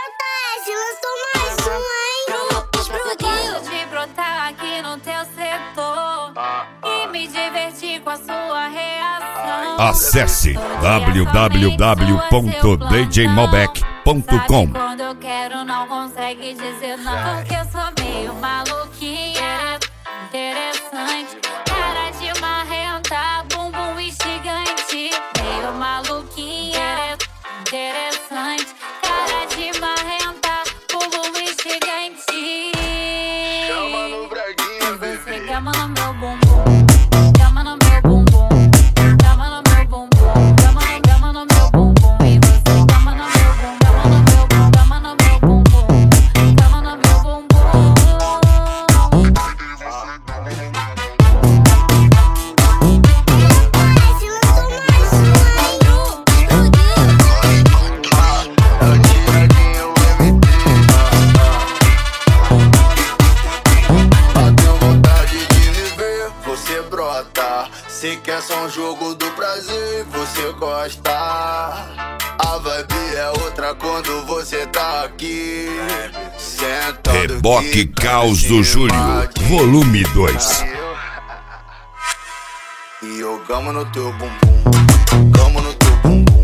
JS lançou mais um, hein? Gosto de brotar aqui no teu setor e me divertir com a sua reação. Acesse www.djmalbec.com. Quando eu quero não consegue dizer não, porque eu sou meio maluquinha. Interessante, cara de marrenta, bumbum instigante. Meio maluquinha, interessante, cara de marrenta, bumbum instigante. Chama no breguinha, Você gama no meu bumbum, gama no meu bumbum, gama no meu bumbum, gama no meu bumbum. E você gama no meu bumbum, gama no meu bumbum, gama no meu bumbum. Se quer só um jogo do prazer, você gosta. A vibe é outra quando você tá aqui. Sentando Reboque Caos do Júlio, volume 2. E eu gamo no teu bumbum, gamo no teu bumbum.